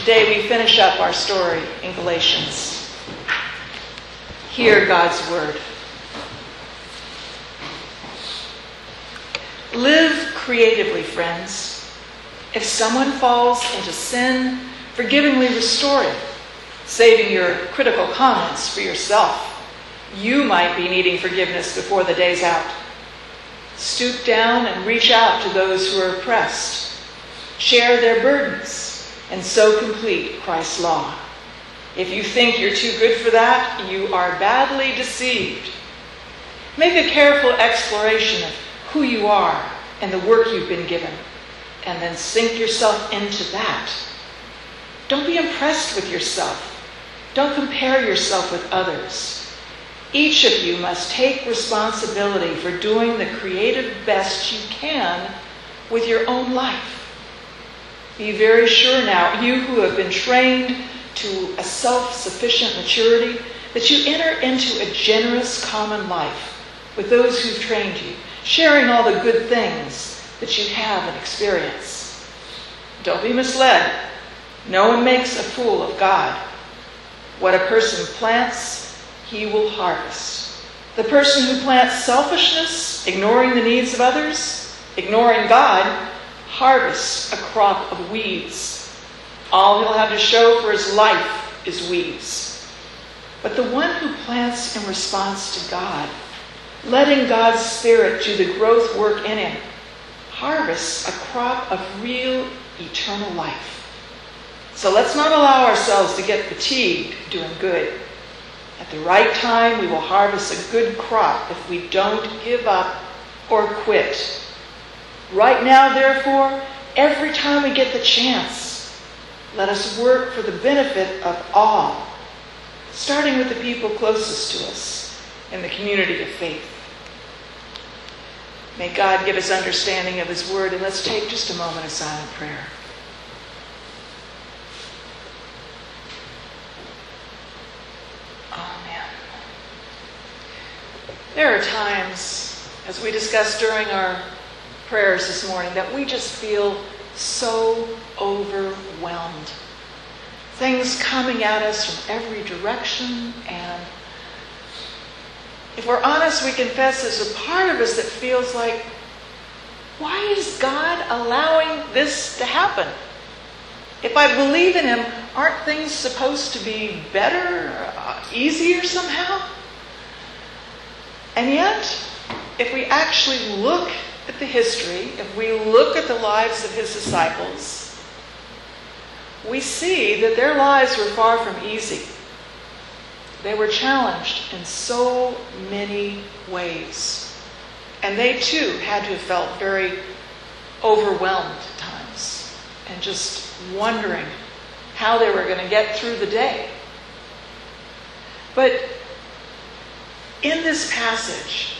Today we finish up our story in Galatians. Hear God's word. Live creatively, friends. If someone falls into sin, forgivingly restore it, saving your critical comments for yourself. You might be needing forgiveness before the day's out. Stoop down and reach out to those who are oppressed. Share their burdens and so complete Christ's law. If you think you're too good for that, you are badly deceived. Make a careful exploration of who you are and the work you've been given, and then sink yourself into that. Don't be impressed with yourself. Don't compare yourself with others. Each of you must take responsibility for doing the creative best you can with your own life. Be very sure now, you who have been trained to a self-sufficient maturity, that you enter into a generous common life with those who've trained you, sharing all the good things that you have and experience. Don't be misled. No one makes a fool of God. What a person plants, he will harvest. The person who plants selfishness, ignoring the needs of others, ignoring God, harvests a crop of weeds. All he'll have to show for his life is weeds. But the one who plants in response to God, letting God's Spirit do the growth work in him, harvests a crop of real eternal life. So let's not allow ourselves to get fatigued doing good. At the right time, we will harvest a good crop if we don't give up or quit. Right now, therefore, every time we get the chance, let us work for the benefit of all, starting with the people closest to us in the community of faith. May God give us understanding of his word, and let's take just a moment of silent prayer. There are times, as we discussed during our prayers this morning, that we just feel so overwhelmed. Things coming at us from every direction, and if we're honest, we confess there's a part of us that feels like, why is God allowing this to happen? If I believe in him, aren't things supposed to be better, easier somehow? And yet, if we actually look at the history, if we look at the lives of his disciples, we see that their lives were far from easy. They were challenged in so many ways. And they too had to have felt very overwhelmed at times and just wondering how they were going to get through the day. But in this passage,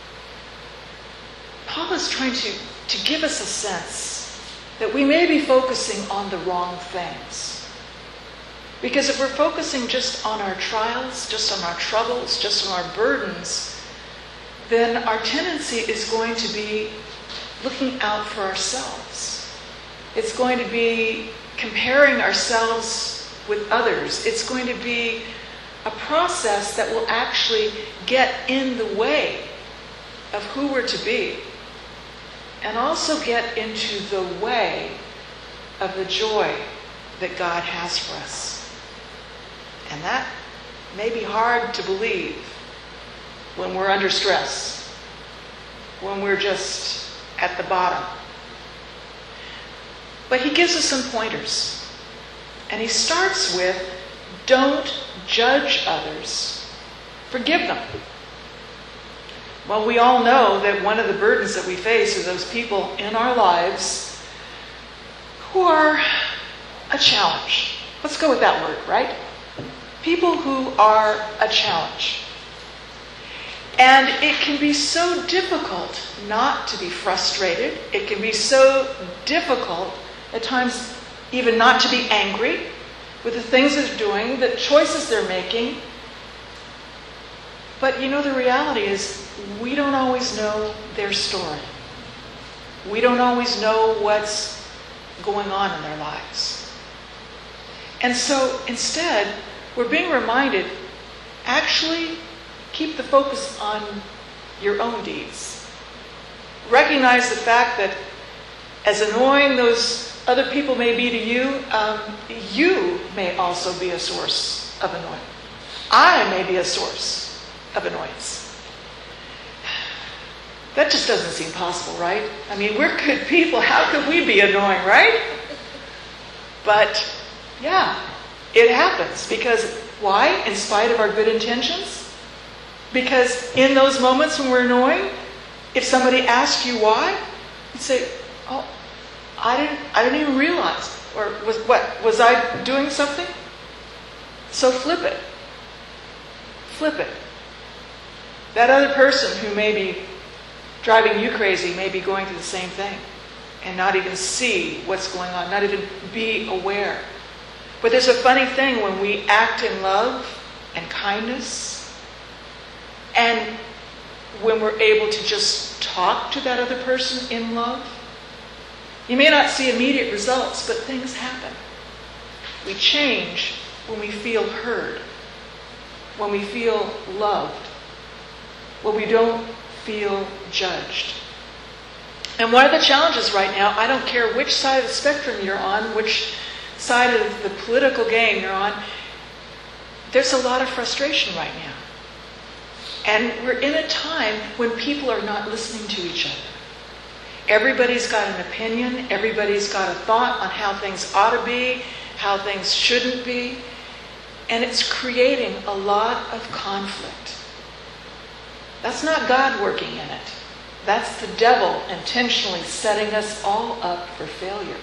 Paul is trying to give us a sense that we may be focusing on the wrong things. Because if we're focusing just on our trials, just on our troubles, just on our burdens, then our tendency is going to be looking out for ourselves. It's going to be comparing ourselves with others. It's going to be a process that will actually get in the way of who we're to be, and also get into the way of the joy that God has for us. And that may be hard to believe when we're under stress, when we're just at the bottom. But he gives us some pointers. And he starts with, don't judge others, forgive them. Well, we all know that one of the burdens that we face are those people in our lives who are a challenge. Let's go with that word, right? People who are a challenge. And it can be so difficult not to be frustrated. It can be so difficult at times even not to be angry with the things they're doing, the choices they're making. But you know, the reality is we don't always know their story. We don't always know what's going on in their lives. And so instead, we're being reminded, actually keep the focus on your own deeds. Recognize the fact that as annoying those other people may be to you, you may also be a source of annoyance. I may be a source of annoyance. That just doesn't seem possible, right? I mean, we're good people. How could we be annoying, right? But, yeah, it happens. Because why? In spite of our good intentions? Because in those moments when we're annoying, if somebody asks you why, you say, oh, I didn't even realize. Or was I doing something? So flip it. Flip it. That other person who may be driving you crazy may be going through the same thing and not even see what's going on, not even be aware. But there's a funny thing when we act in love and kindness, and when we're able to just talk to that other person in love. You may not see immediate results, but things happen. We change when we feel heard, when we feel loved, when we don't feel judged. And one of the challenges right now, I don't care which side of the spectrum you're on, which side of the political game you're on, there's a lot of frustration right now. And we're in a time when people are not listening to each other. Everybody's got an opinion, everybody's got a thought on how things ought to be, how things shouldn't be, and it's creating a lot of conflict. That's not God working in it. That's the devil intentionally setting us all up for failure.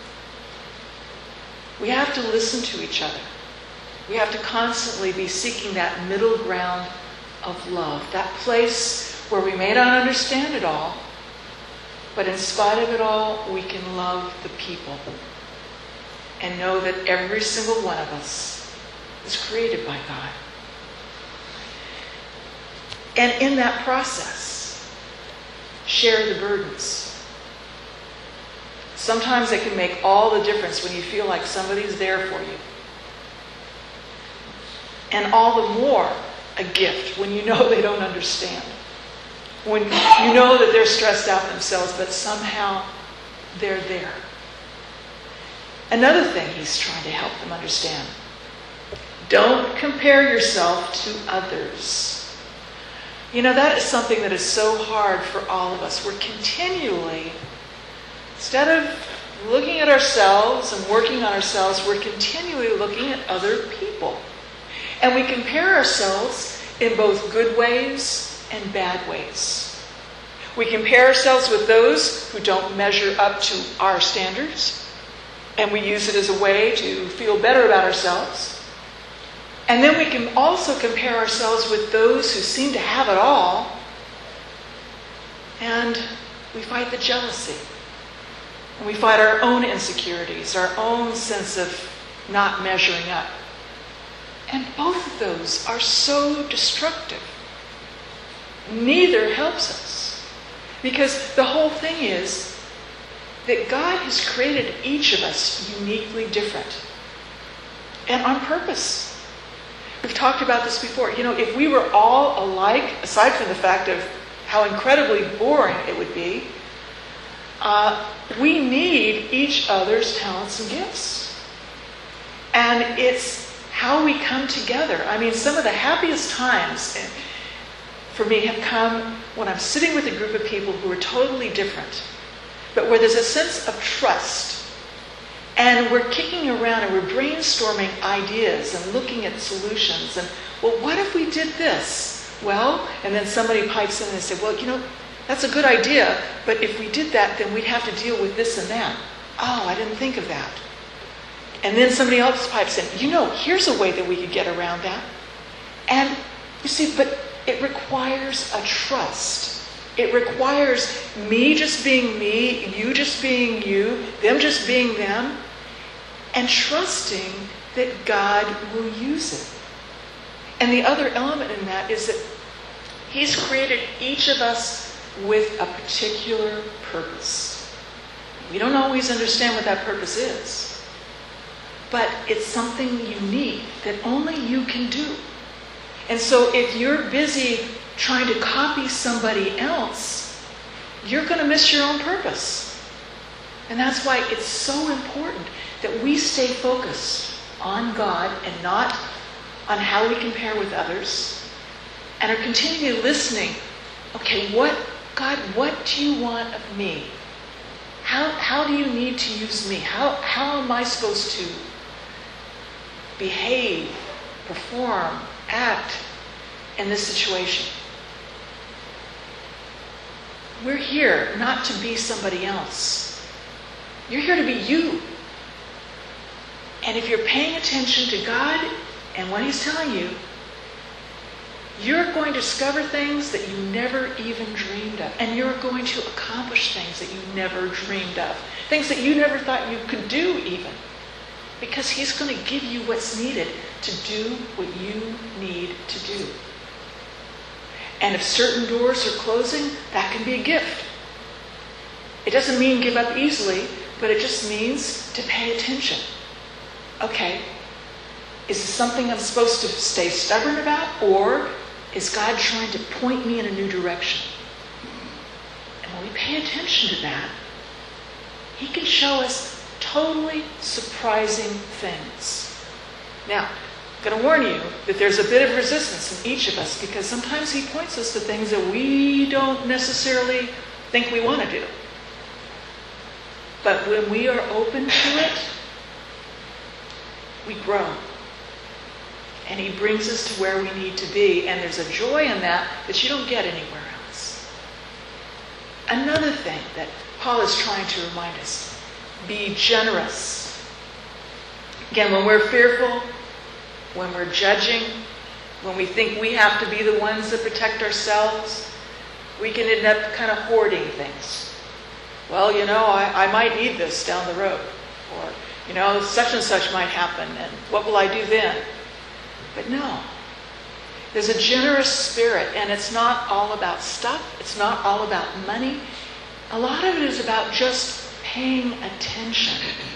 We have to listen to each other. We have to constantly be seeking that middle ground of love, that place where we may not understand it all, but in spite of it all, we can love the people and know that every single one of us is created by God. And in that process, share the burdens. Sometimes it can make all the difference when you feel like somebody's there for you. And all the more a gift when you know they don't understand. When you know that they're stressed out themselves, but somehow they're there. Another thing he's trying to help them understand. Don't compare yourself to others. You know, that is something that is so hard for all of us. We're continually, instead of looking at ourselves and working on ourselves, we're continually looking at other people. And we compare ourselves in both good ways and bad ways. We compare ourselves with those who don't measure up to our standards, and we use it as a way to feel better about ourselves. And then we can also compare ourselves with those who seem to have it all, and we fight the jealousy. And we fight our own insecurities, our own sense of not measuring up. And both of those are so destructive. Neither helps us. Because the whole thing is that God has created each of us uniquely different. And on purpose. We've talked about this before. You know, if we were all alike, aside from the fact of how incredibly boring it would be, we need each other's talents and gifts. And it's how we come together. I mean, some of the happiest times for me have come when I'm sitting with a group of people who are totally different, but where there's a sense of trust. And we're kicking around and we're brainstorming ideas and looking at solutions. And, well, what if we did this? Well, and then somebody pipes in and says, well, you know, that's a good idea, but if we did that, then we'd have to deal with this and that. Oh, I didn't think of that. And then somebody else pipes in, you know, here's a way that we could get around that. And you see, but it requires a trust. It requires me just being me, you just being you, them just being them, and trusting that God will use it. And the other element in that is that He's created each of us with a particular purpose. We don't always understand what that purpose is. but it's something unique that only you can do. And so if you're busy trying to copy somebody else, you're going to miss your own purpose. And that's why it's so important that we stay focused on God and not on how we compare with others, and are continually listening. Okay, God, what do you want of me? How do you need to use me? How am I supposed to behave, perform, act in this situation? We're here not to be somebody else. You're here to be you. And if you're paying attention to God and what He's telling you, you're going to discover things that you never even dreamed of. And you're going to accomplish things that you never dreamed of. Things that you never thought you could do even. Because He's going to give you what's needed to do what you need to do. And if certain doors are closing, that can be a gift. It doesn't mean give up easily, but it just means to pay attention. Okay, is this something I'm supposed to stay stubborn about, or is God trying to point me in a new direction? And when we pay attention to that, He can show us totally surprising things. Now, I'm going to warn you that there's a bit of resistance in each of us, because sometimes He points us to things that we don't necessarily think we want to do. But when we are open to it, we grow. And He brings us to where we need to be. And there's a joy in that you don't get anywhere else. Another thing that Paul is trying to remind us, be generous. Again, when we're fearful, when we're judging, when we think we have to be the ones that protect ourselves, we can end up kind of hoarding things. Well, I might need this down the road. Or, such and such might happen, and what will I do then? But no. There's a generous spirit, and it's not all about stuff. It's not all about money. A lot of it is about just paying attention.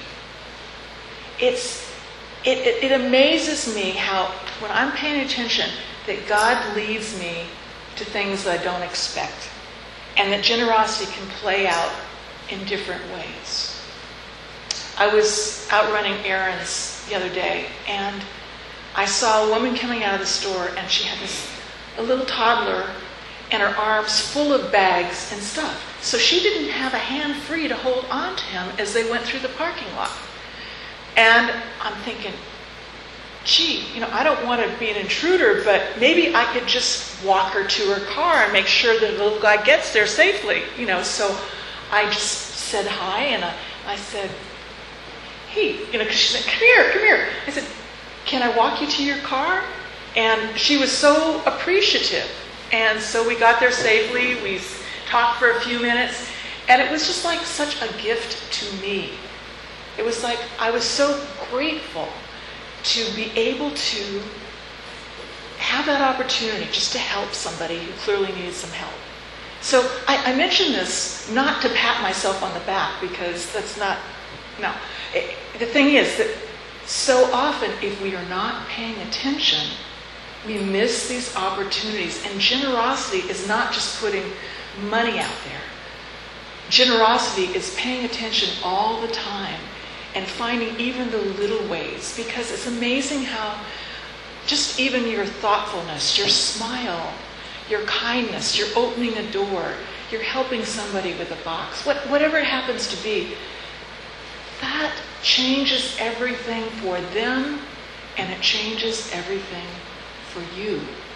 It amazes me how, when I'm paying attention, that God leads me to things that I don't expect, and that generosity can play out in different ways. I was out running errands the other day, and I saw a woman coming out of the store, and she had a little toddler and her arms full of bags and stuff. So she didn't have a hand free to hold on to him as they went through the parking lot. And I'm thinking, gee, I don't want to be an intruder, but maybe I could just walk her to her car and make sure that the little guy gets there safely. So I just said hi, and I said, hey, because she said, come here. I said, can I walk you to your car? And she was so appreciative. And so we got there safely. We talked for a few minutes. And it was just like such a gift to me. It was like I was so grateful to be able to have that opportunity just to help somebody who clearly needed some help. So I mention this not to pat myself on the back, because that's not, no. The thing is that so often, if we are not paying attention, we miss these opportunities. And generosity is not just putting money out there. Generosity is paying attention all the time and finding even the little ways, because it's amazing how just even your thoughtfulness, your smile, your kindness, you're opening a door, you're helping somebody with a box, whatever it happens to be, that changes everything for them, and it changes everything for you.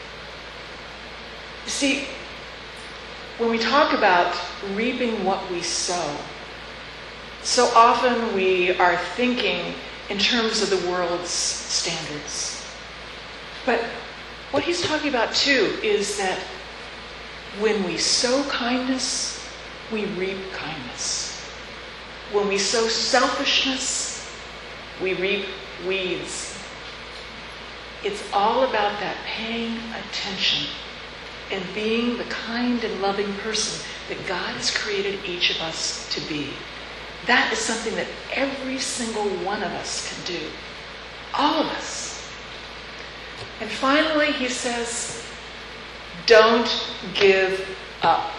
You see, when we talk about reaping what we sow, so often we are thinking in terms of the world's standards. But what he's talking about too is that when we sow kindness, we reap kindness. When we sow selfishness, we reap weeds. It's all about that paying attention and being the kind and loving person that God has created each of us to be. That is something that every single one of us can do. All of us. And finally, he says, don't give up.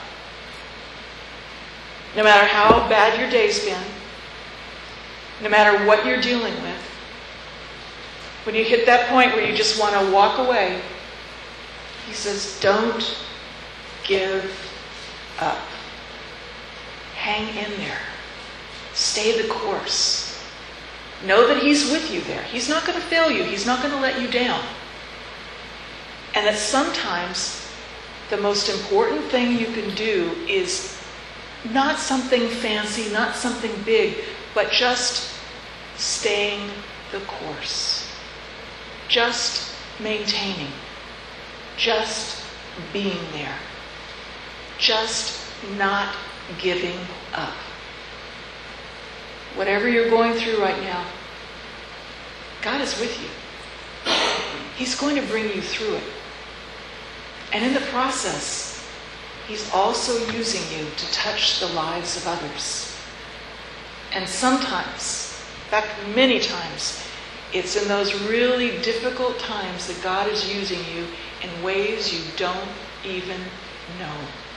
No matter how bad your day's been, no matter what you're dealing with, when you hit that point where you just want to walk away, he says, don't give up. Hang in there. Stay the course. Know that he's with you there. He's not going to fail you. He's not going to let you down. And that sometimes the most important thing you can do is not something fancy, not something big, but just staying the course. Just maintaining. Just being there. Just not giving up. Whatever you're going through right now, God is with you. He's going to bring you through it. And in the process, he's also using you to touch the lives of others. And sometimes, in fact, many times, it's in those really difficult times that God is using you in ways you don't even know.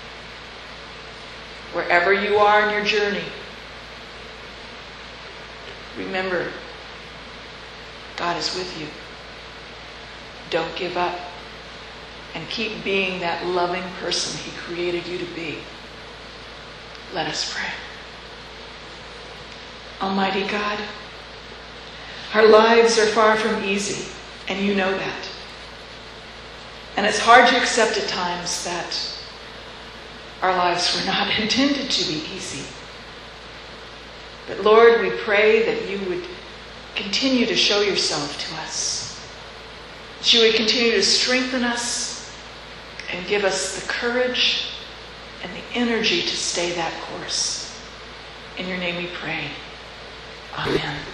Wherever you are in your journey, remember, God is with you. Don't give up. And keep being that loving person he created you to be. Let us pray. Almighty God, our lives are far from easy, and you know that. And it's hard to accept at times that our lives were not intended to be easy. But Lord, we pray that you would continue to show yourself to us. That you would continue to strengthen us and give us the courage and the energy to stay that course. In your name we pray. Amen.